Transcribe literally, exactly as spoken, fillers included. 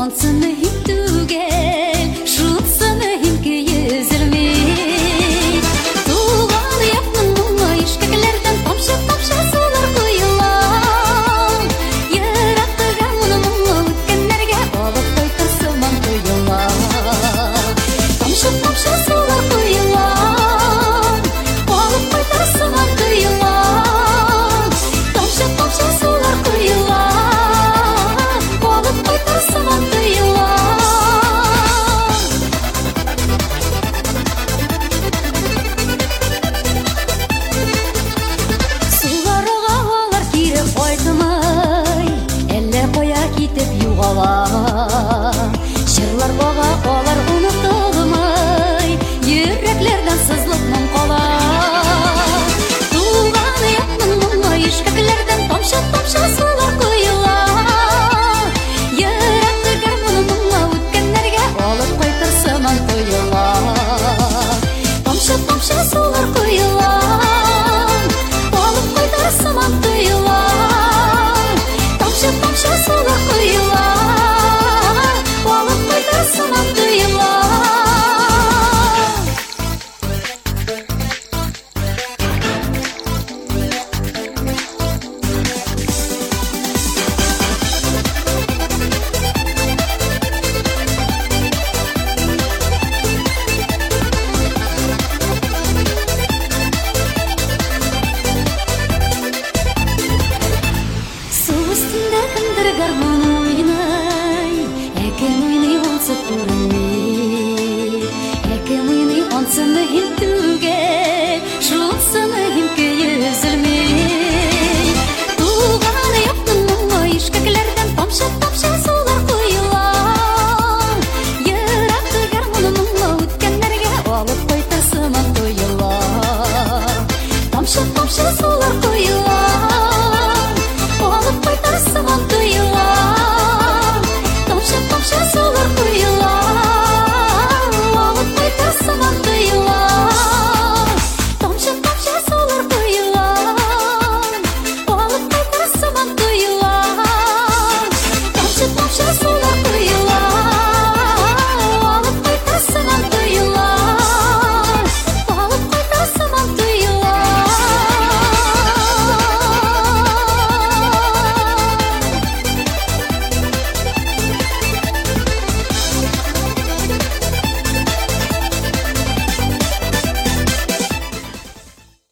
Ансыны һин түгел, шутсыны һин көйөзелмей. Туган якның моңы ишкәкләрдән тамчы-тамчы сулар коела. Ерактаган моңы үткәннәргә алып кайтыр сыман тоела. Тамчы-тамчы сулар коела, алып кайтыр сыман тоела. Тамчы-тамчы сулар коела, алып кайтыр сыман тоела. Суларга алар кире кайтмый, әллә кая китеп югала.